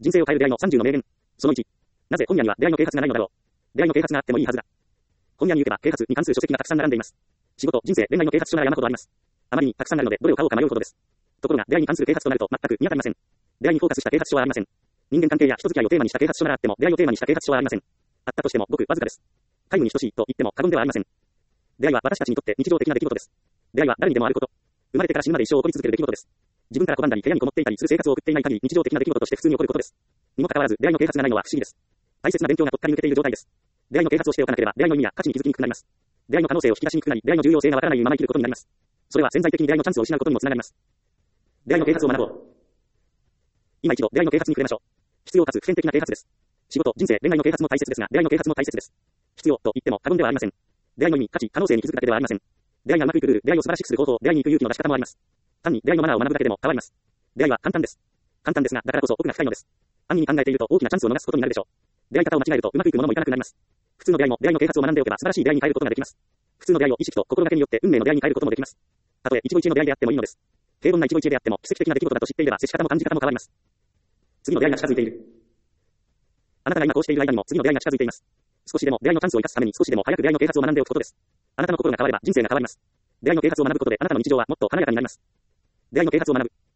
人生を変える出会いの30の名言。その1。なぜ本屋には出会いの啓発がないのだろう。出会いの啓発があってもいいはずだ。本屋に行けば啓発に関する書籍がたくさん並んでいます。仕事、人生、恋愛の啓発書なら山ほどあります。あまりにたくさんあるので、どれを買おうか迷うほどです。ところが、出会いに関する啓発となると全く見当たりません。出会いにフォーカスした啓発書はありません。人間関係や人付き合いをテーマにした啓発書ならあっても、出会いをテーマにした啓発書はありません。あったとしても、ごくわずかです。皆無に等しいと言っても過言ではありません。出会いは私たちにとって日常的な出来事です。出会いは誰にでもあること。生まれてから死ぬまで一生起こり続ける出来事です。自分から拒んだり部屋にこもっていたりする生活を送っていない限り日常的な出来事として普通に起こることです。にもかかわらず出会いの啓発がないのは不思議です。大切な勉強がとっかに抜けている状態です。出会いの啓発をしておかなければ出会いの意味や価値に気づきにくくなります。出会いの可能性を引き出しにくくなり、出会いの重要性がわからないまま生きることになります。それは潜在的に出会いのチャンスを失うことにもつながります。出会いの啓発を学ぼう。今一度出会いの啓発に触れましょう。必要かつ普遍的な啓発です。仕事、人生、恋愛の啓発も大切ですが、出会いの啓発も大切です。必要と言っても過言ではありません。出会いの意味、価値、可能性に気づくだけではありません。出会いがうまくいくルール、出会いを素晴らしくする方法、出会いに行く勇気の出し方もあります。単に出会いのマナーを学ぶだけでも変わります。出会いは簡単です。簡単ですが、だからこそ奥が深いのです。安易に考えていると大きなチャンスを逃すことになるでしょう。出会い方を間違えるとうまくいくものもいかなくなります。普通の出会いも出会いの啓発を学んでおけば素晴らしい出会いに変えることができます。普通の出会いを意識と心がけによって運命の出会いに変えることもできます。たとえ一期一会の出会いであってもいいのです。平凡な一期一会であっても奇跡的な出来事だと知っていれば接し方も感じ方も変わります。次の出会いが近づいている。あなたが今こうしている間にも次の出会いが近づいています。少しでも出会いのチャンスを生かすために少しでも早く出会いの啓発を学んでおくことです。あなたの心が変われば人生が変わります。出会いの啓発を学ぶことであなたの日常はもっと華やかになります。出会いの啓発を学ぶ。